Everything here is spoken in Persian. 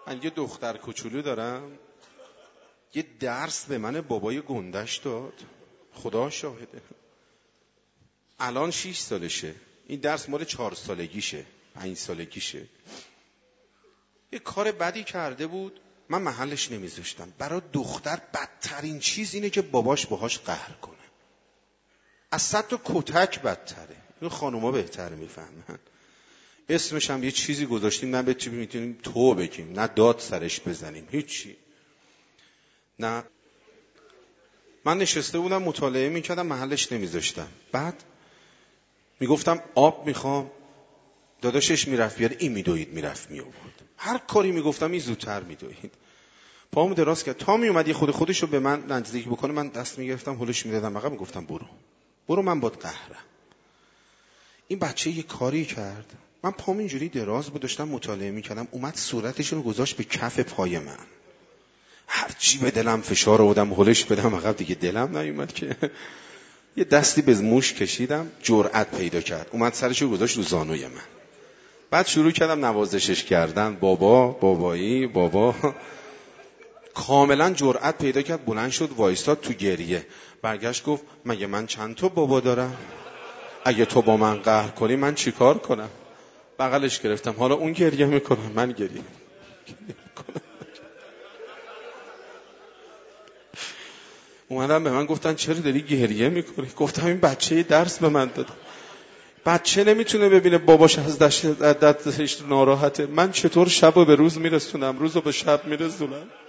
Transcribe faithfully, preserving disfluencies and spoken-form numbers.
من یه دختر کوچولو دارم، یه درس به من بابای گندش داد، خدا شاهده. الان شیش سالشه، این درس مال چهار سالگیشه، پنج سالگیشه. یه کار بدی کرده بود، من محلش نمیذاشتم. برای دختر بدترین چیز اینه که باباش باهاش قهر کنه. از صد تا کتک بدتره. اینو خانوما بهتر میفهمن. اسمش هم یه چیزی گذاشتیم، نه به چی میتونیم تو بگیم، نه داد سرش بزنیم، هیچی. نه، من نشسته بودم مطالعه میکردم، محلش نمیذاشتم. بعد میگفتم آب میخوام، داداشش میرفت بیاد، این میدوید میرفت میآورد. هر کاری میگفتم این زودتر میدوید. پامو دراز کرد تا میومد یه خود خودشو به من نزدیک بکنه، من دست میگرفتم هولش میدادم عقب، میگفتم برو برو من باد قهرم. این بچه یه کاری کرد، من پام اینجوری دراز بود داشتم مطالعه میکردم، اومد صورتش رو گذاشت به کف پای من. هر چی به دلم فشار آوردم هولش بدم عقب، دیگه دلم نیومد که. یه دستی به موش کشیدم، جرأت پیدا کرد، اومد سرش رو گذاشت رو زانوی من. بعد شروع کردم نوازشش کردن، بابا بابایی بابا. کاملا جرأت پیدا کرد، بلند شد وایستاد تو گریه. برگشت گفت مگه من چند تا بابا دارم؟ اگه تو با من قهر کنی من چیکار کنم؟ بغلش گرفتم، حالا اون گریه میکنه من گریه میکنم. اومدم به من گفتن چرا داری گریه میکنی؟ گفتم این بچه درس به من داد. بچه نمیتونه ببینه باباش از دستش ناراحته، من چطور شب رو به روز میرسونم، روز رو به شب میرسونم؟